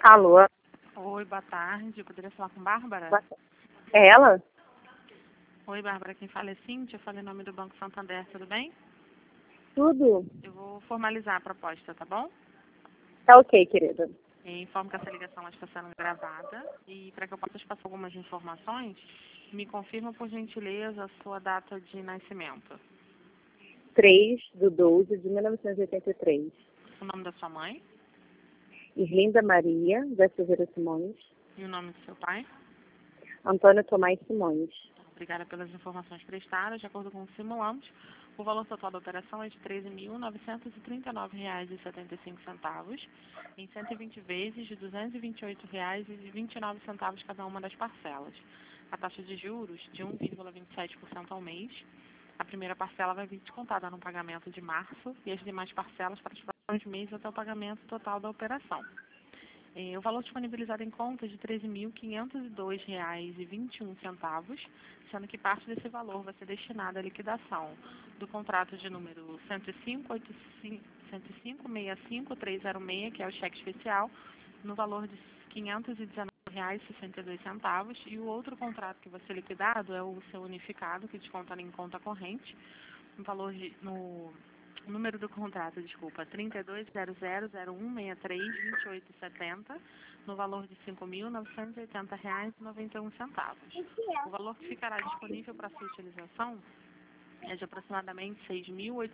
Alô? Oi, boa tarde. Eu poderia falar com Bárbara? É ela? Oi, Bárbara. Quem fala é Cíntia. Eu falei em nome do Banco Santander, tudo bem? Tudo? Eu vou formalizar a proposta, tá bom? Tá ok, querida. Informo que essa ligação está sendo gravada e para que eu possa te passar algumas informações, me confirma, por gentileza, a sua data de nascimento. 3/12/1983. O nome da sua mãe Irlinda Maria da Silveira Simões. e o nome do seu pai. Antônio Tomás Simões. Obrigada pelas informações prestadas. De acordo com o que simulamos, o valor total da operação é de R$ 13.939,75, em 120 vezes de R$ 228,29 cada uma das parcelas. A taxa de juros de 1,27% ao mês. A primeira parcela vai vir descontada no pagamento de março e as demais parcelas para os próximos meses até o pagamento total da operação. O valor disponibilizado em conta é de R$ 13.502,21, sendo que parte desse valor vai ser destinada à liquidação do contrato de número 105.65306, que é o cheque especial, no valor de R$ 519,62, e o outro contrato que vai ser liquidado é o seu unificado, que desconta em conta corrente, no valor de... O número do contrato, 320001632870, no valor de R$ 5.980,91. O valor que ficará disponível para sua utilização é de aproximadamente R$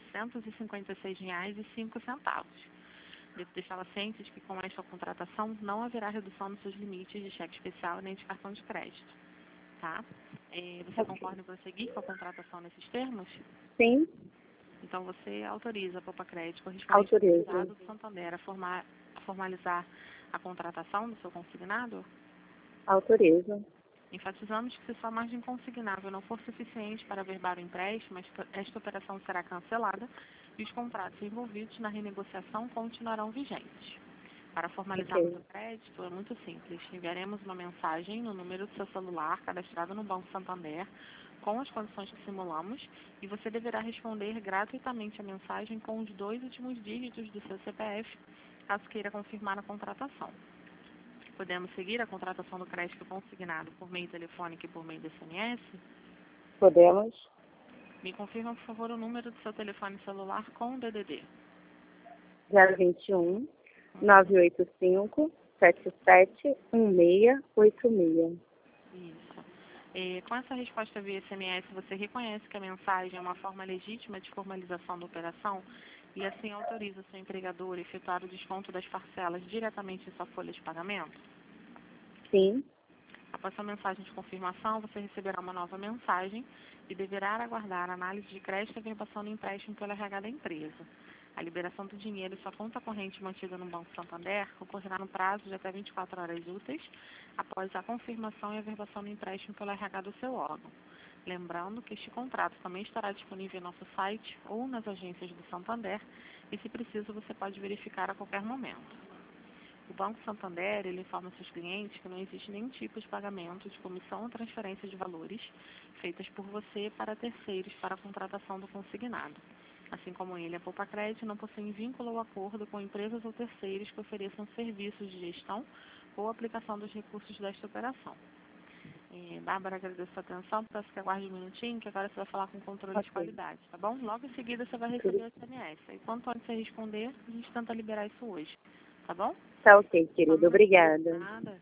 6.856,05. Devo deixá-la ciente de que com esta contratação não haverá redução nos seus limites de cheque especial nem de cartão de crédito. Tá? Você concorda em prosseguir com a contratação nesses termos? Sim. Então, você autoriza a Popacred, correspondente Autorizo. ao do Santander, a formalizar a contratação do seu consignado? Autorizo. Enfatizamos que se sua margem consignável não for suficiente para averbar o empréstimo, esta operação será cancelada e os contratos envolvidos na renegociação continuarão vigentes. Para formalizarmos o crédito, é muito simples. Enviaremos uma mensagem no número do seu celular cadastrado no Banco Santander com as condições que simulamos e você deverá responder gratuitamente a mensagem com os 2 últimos dígitos do seu CPF, caso queira confirmar a contratação. Podemos seguir a contratação do crédito consignado por meio telefônico e por meio de SMS? Podemos. Me confirma, por favor, o número do seu telefone celular com o DDD. 021 985 771686. Isso. Com essa resposta via SMS, você reconhece que a mensagem é uma forma legítima de formalização da operação e assim autoriza o seu empregador a efetuar o desconto das parcelas diretamente em sua folha de pagamento? Sim. Após a mensagem de confirmação, você receberá uma nova mensagem e deverá aguardar a análise de crédito e averbação do empréstimo pela RH da empresa. A liberação do dinheiro em sua conta corrente mantida no Banco Santander ocorrerá no prazo de até 24 horas úteis após a confirmação e averbação do empréstimo pela RH do seu órgão. Lembrando que este contrato também estará disponível em nosso site ou nas agências do Santander e, se preciso, você pode verificar a qualquer momento. O Banco Santander ele informa seus clientes que não existe nenhum tipo de pagamento de comissão ou transferência de valores feitas por você para terceiros para a contratação do consignado. Assim como ele, a Popacred não possui vínculo ou acordo com empresas ou terceiros que ofereçam serviços de gestão ou aplicação dos recursos desta operação. Bárbara, agradeço a atenção, peço que aguarde um minutinho, que agora você vai falar com o controle de qualidade, tá bom? Logo em seguida você vai receber o SMS. E quanto antes você responder, a gente tenta liberar isso hoje, tá bom? Tá ok, querida. Obrigada. Nada.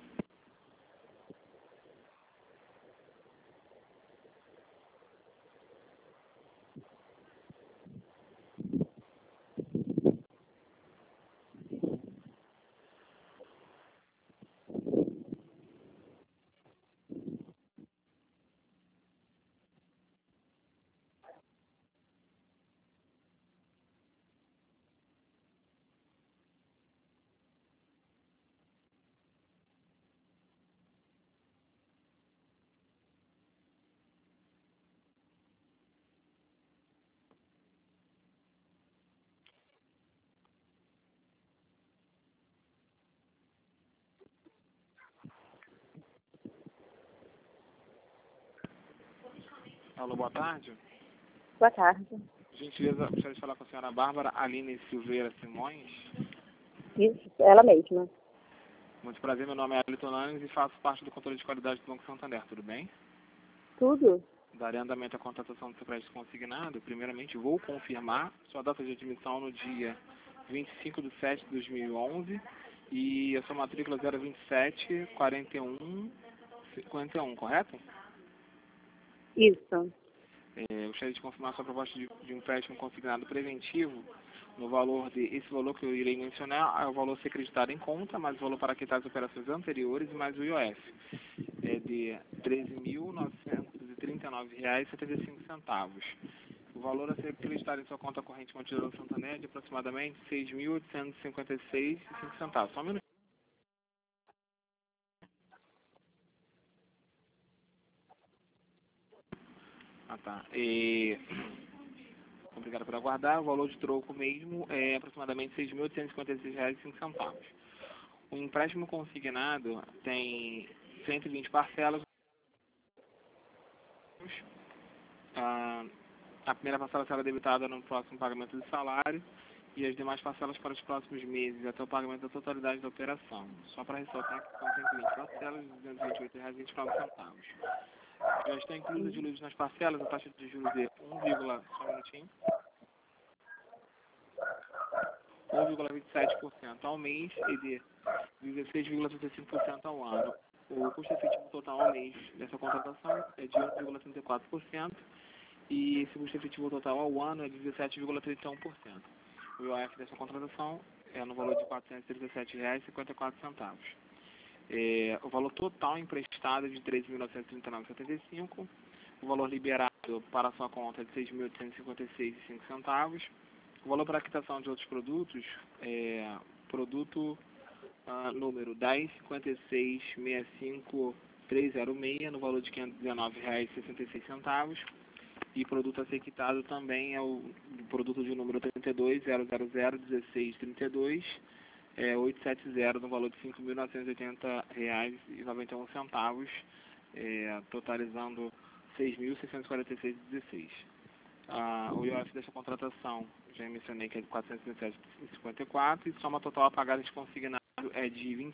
Alô, boa tarde. Boa tarde. Gentileza, gostaria de falar com a senhora Bárbara Aline Silveira Simões. Isso, ela mesma. Muito prazer, meu nome é Ailton Nunes e faço parte do controle de qualidade do Banco Santander, tudo bem? Tudo? Darei andamento à contratação do seu crédito consignado. Primeiramente, vou confirmar sua data de admissão no dia 25/7/2011 e a sua matrícula 027-41-51, correto? Isso. Gostaria de confirmar sua proposta de um empréstimo consignado preventivo no valor de, esse valor que eu irei mencionar é o valor a ser acreditado em conta, mais o valor para quitar as operações anteriores e mais o IOF. É de R$ 13.939,75. O valor a ser acreditado em sua conta corrente mantida no Santander é de aproximadamente R$ 6.856,05. Só um minuto. Tá. Obrigado por aguardar. O valor de troco mesmo é aproximadamente R$ 6.856,05. O empréstimo consignado tem 120 parcelas. A primeira parcela será debitada no próximo pagamento de salário e as demais parcelas para os próximos meses, até o pagamento da totalidade da operação. Só para ressaltar que são 120 parcelas de R$ 228,29. Já está incluída de juros nas parcelas a taxa de juros de 1,27% ao mês e de 16,35% ao ano. O custo efetivo total ao mês dessa contratação é de 1,34% e esse custo efetivo total ao ano é de 17,31%. O IOF dessa contratação é no valor de R$ 437,54. O valor total emprestado é de R$ 13.939,75. O valor liberado para a sua conta é de R$ 6.856,05. O valor para a quitação de outros produtos é produto número 10.56.65306 no valor de R$ 519,66. E produto a ser quitado também é o produto de número 32.000.1632, 870 no valor de R$ 5.980,91, totalizando R$ 6.646,16. O IOF dessa contratação, já mencionei que é de R$ 417,54 e soma total a pagar de consignado é de R$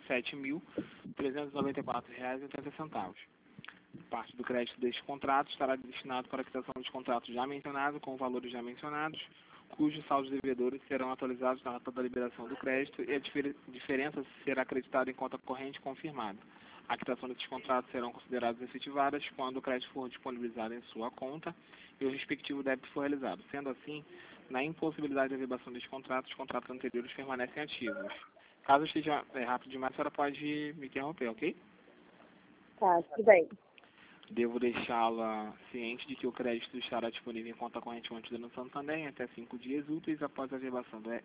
27.394,80. Parte do crédito deste contrato estará destinado para a quitação dos contratos já mencionados, com valores já mencionados, cujos saldos devedores serão atualizados na data da liberação do crédito e a diferença será acreditada em conta corrente confirmada. A quitação desses contratos serão consideradas efetivadas quando o crédito for disponibilizado em sua conta e o respectivo débito for realizado. Sendo assim, na impossibilidade de averbação desses contratos, os contratos anteriores permanecem ativos. Caso esteja rápido demais, a senhora pode me interromper, ok? Tá, tudo bem. Devo deixá-la ciente de que o crédito estará disponível em conta corrente mantida no Santander em até 5 dias úteis após a averbação do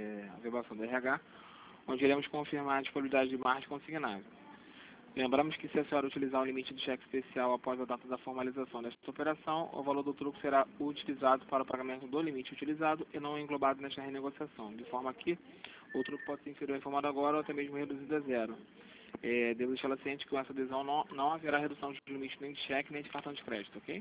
RH, onde iremos confirmar a disponibilidade de margem consignada. Lembramos que se a senhora utilizar o limite do cheque especial após a data da formalização desta operação, o valor do troco será utilizado para o pagamento do limite utilizado e não englobado nesta renegociação, de forma que o troco pode ser inferior à informado agora ou até mesmo reduzido a zero. Devo deixá-la ciente que com essa adesão não haverá redução de limite nem de cheque nem de cartão de crédito, ok?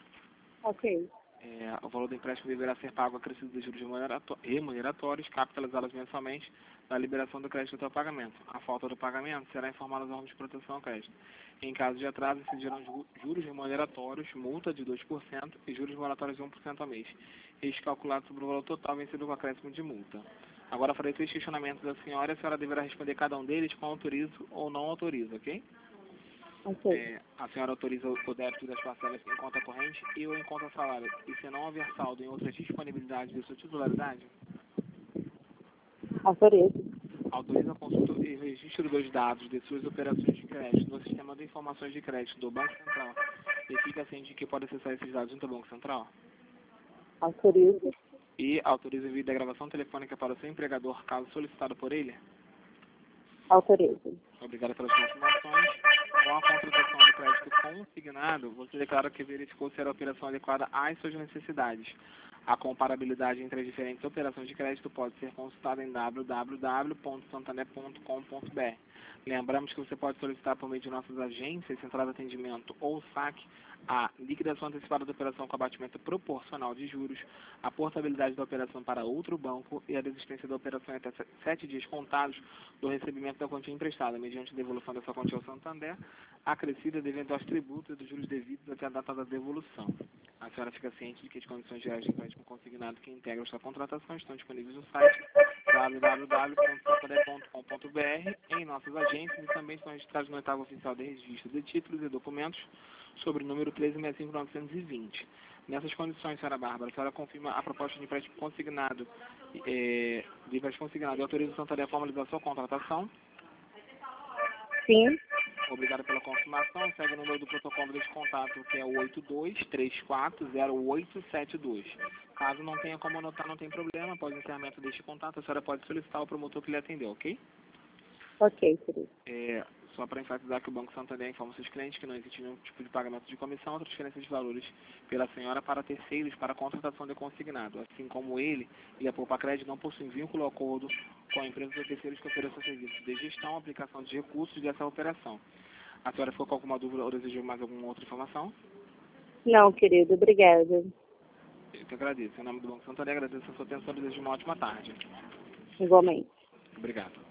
Ok. O valor do empréstimo deverá ser pago acrescido de juros remuneratórios, capitalizados mensalmente, na liberação do crédito até o pagamento. A falta do pagamento será informada aos órgãos de proteção ao crédito. Em caso de atraso, incidirão juros remuneratórios, multa de 2% e juros moratórios de 1% ao mês. Este calculado sobre o valor total vencido com acréscimo de multa. Agora farei 3 questionamentos da senhora e a senhora deverá responder cada um deles com autorizo ou não autorizo, ok? Ok. A senhora autoriza o débito das parcelas em conta corrente e ou em conta salário, e se não houver saldo em outras disponibilidades de sua titularidade, Autorizo. autoriza a consulta e registro dos dados de suas operações de crédito no sistema de informações de crédito do Banco Central e fica ciente de que pode acessar esses dados junto ao Banco Central. Autorizo. E autoriza o envio da gravação telefônica para o seu empregador, caso solicitado por ele. Autorizo. Obrigado pelas confirmações. Com a contratação do crédito consignado, você declara que verificou se era a operação adequada às suas necessidades. A comparabilidade entre as diferentes operações de crédito pode ser consultada em www.santander.com.br. Lembramos que você pode solicitar por meio de nossas agências, central de atendimento ou SAC, a liquidação antecipada da operação com abatimento proporcional de juros, a portabilidade da operação para outro banco e a desistência da operação em até 7 dias contados do recebimento da quantia emprestada, mediante devolução dessa quantia ao Santander, acrescida devido aos tributos e dos juros devidos até a data da devolução. A senhora fica ciente de que as condições gerais de empréstimo consignado que integram esta contratação estão disponíveis no site www.santander.com.br, em nossas agências, e também estão registrados no oitavo oficial de registro de títulos e documentos sobre o número 13.65920. Nessas condições, senhora Bárbara, a senhora confirma a proposta de empréstimo consignado, e autoriza o Santander a formalizar sua contratação? Sim. Obrigado pela confirmação. Segue o número do protocolo deste contato, que é o 82340872. Caso não tenha como anotar, não tem problema. Após o encerramento deste contato, a senhora pode solicitar ao promotor que lhe atendeu, ok? Ok, querido. Só para enfatizar que o Banco Santander informa seus clientes que não existe nenhum tipo de pagamento de comissão ou transferência de valores pela senhora para terceiros para a contratação de consignado, assim como ele e a Poupa Crédito não possuem vínculo ou acordo com a empresa ou terceiros que ofereçam serviços de gestão, aplicação de recursos dessa operação. A senhora ficou com alguma dúvida ou desejou mais alguma outra informação? Não, querido. Obrigada. Eu que agradeço. Em nome do Banco Santander, agradeço a sua atenção e desejo uma ótima tarde. Igualmente. Obrigado.